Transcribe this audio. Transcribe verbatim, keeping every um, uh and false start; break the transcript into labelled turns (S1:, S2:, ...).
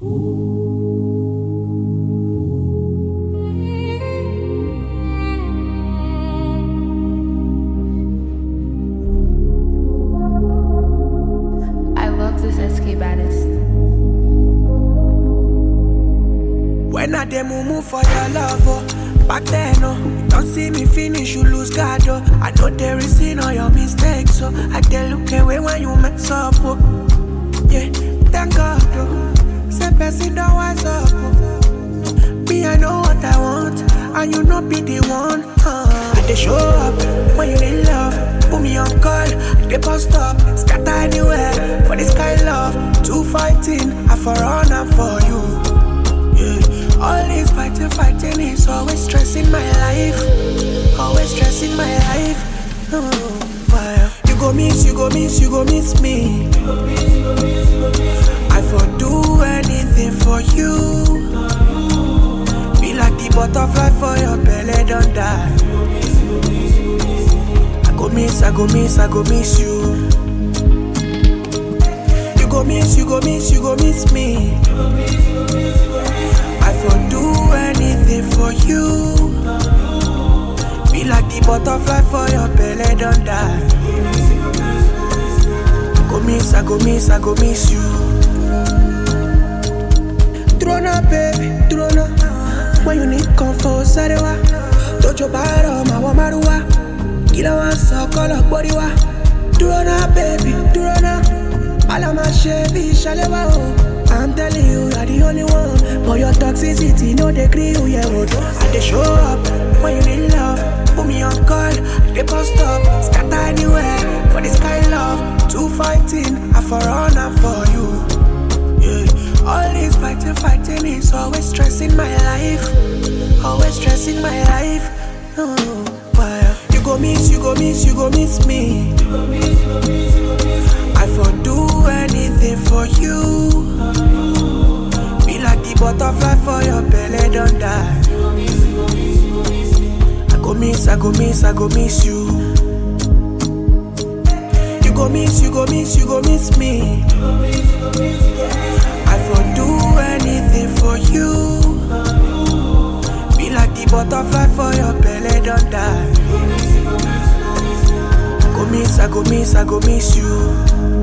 S1: I love this S K Baddest.
S2: When I dey move for your love, oh. Back then, oh, you don't see me finish, you lose guard, oh. I know there is sin on your mistakes, so I dey look away when you mess up, oh. Yeah, thank God, oh. Say person don't wise up, oh. Me, I know what I want, and you not be the one, uh. I dey show up when you need love, put me on call, they post up, scatter anywhere for this kind love. Two fighting, I for run up for you. Yeah. All this fighting, fighting is always stressing my life. Always stressing my life. Oh, wow. You go miss, you go miss, you go miss me. I for do anything for you. Be like the butterfly for your belly, don't die. I go miss, I go miss, I go miss you. You go miss, you go miss, you go miss me. I for do anything for you. Be like the butterfly for your belly, don't die. I go miss, I go miss, I go miss you. Trona, baby, trona. When you need comfort, sarewa. Dojo baro, mawa maruwa. Kila wa so kolo boriwa. Trona, baby, trona. Alama shebi shalewa, oh. I'm telling you, you're the only one. For your toxicity, no degree, you yeah, oh. I dey show up when you need love. Put me on call, they post up, scatter anywhere for this kind love. Two fighting, I for run up for you. Yeah. All this fighting, fighting is always stressing my life. Always stressing my life. Oh, wow. You go miss, you go miss, you go miss me. I for do anything for you. Be like the butterfly for your belly, don't die. I go miss, I go miss, I go miss you. You go miss, you go miss, you go miss me. I for do anything for you. Be like the butterfly for your belly, don't die. I go miss, I go miss, I go miss you.